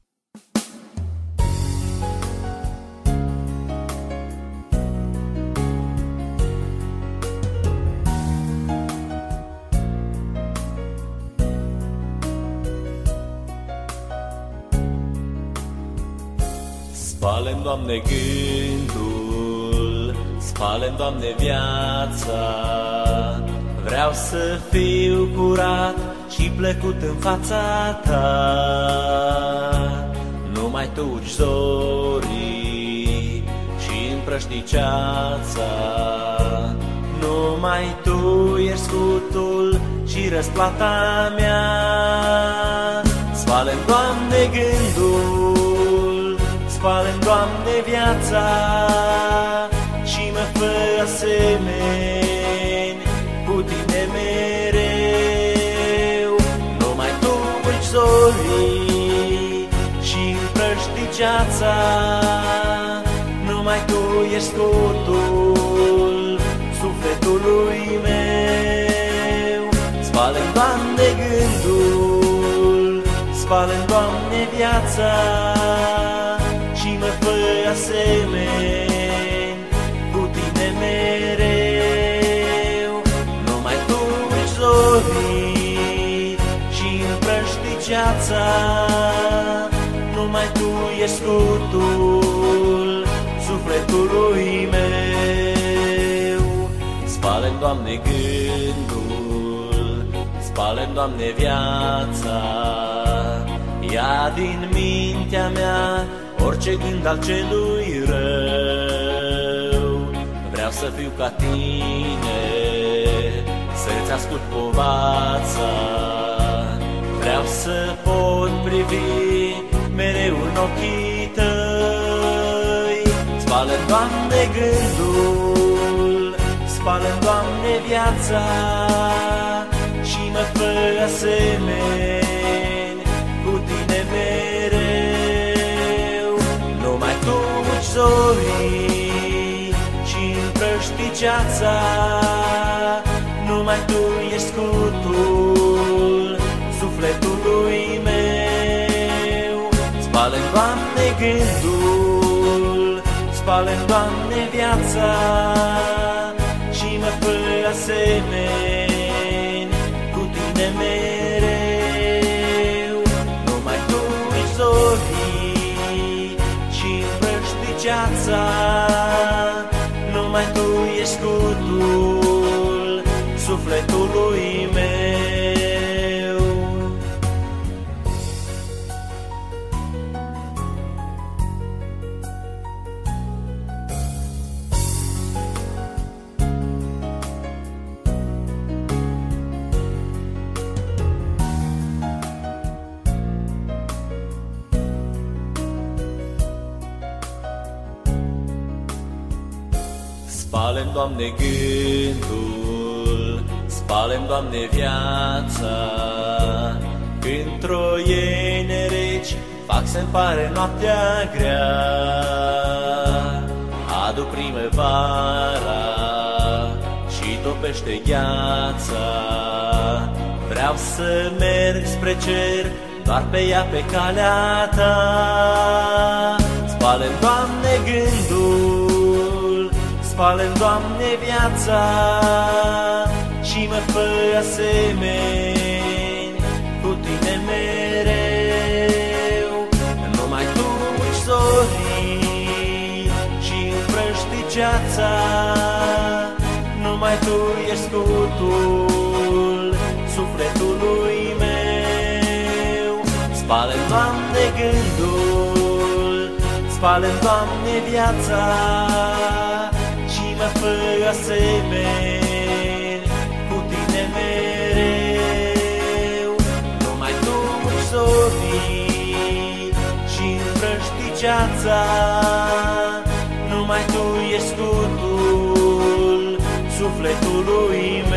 Speaker 2: Spală-mi, Doamne, gândul, spală-mi, Doamne, viața. Vreau să fiu curat și plăcut în fața Ta. Numai Tu urci zorii și împrăști ceața. Numai Tu ești scutul și răsplata mea. Spală-mi, Doamne, gândul, spală-mi, Doamne, viața și mă fă asemeni cu Tine mereu. Numai Tu urci zorii și împrăști ceața. Numai Tu ești scutul sufletului meu. Spală-mi, Doamne, gândul, spală-mi, Doamne, viața și mă fă asemeni cu Tine mereu. Numai Tu ești zorii și împrăști ceața. Numai Tu ești scutul sufletului meu. Spală-mi, Doamne, gândul, spală-mi, Doamne, viața. Ia din mintea mea orice gând al celui rău. Vreau să fiu ca Tine, să-ți ascult povața. Vreau să pot privi mereu în ochii Tăi. Doamne, gândul, spală-mi, Doamne, viața și mă fă asemeni cu Tine mereu. Numai Tu muci zorii și împrăști ceața, numai Tu ești scutul sufletului meu. Spală-mi, Doamne, gândul, spală-mi, Doamne, viața și mă fă asemeni cu Tine mereu. Numai Tu ești zorii și împrăști ceața, numai Tu ești scutul sufletului meu. Spală-mi, Doamne, gândul, spală-mi, Doamne, viața, când troiene reci fac să-mi pare noaptea grea. Adu primăvara și topește gheața, vreau să merg spre cer, doar pe ea, pe calea Ta. Spală-mi, Doamne, gândul, spală-mi, Doamne, viața și mă fă asemeni cu Tine mereu. Numai Tu muci zorii și împrăști ceața, numai Tu ești scutul sufletului meu. Spală-mi, Doamne, gândul, spală-mi, Doamne, viața și mă fă asemeni cu Tine mereu. Numai Tu muci zorii și împrăști ceața, numai Tu ești scutul sufletului meu.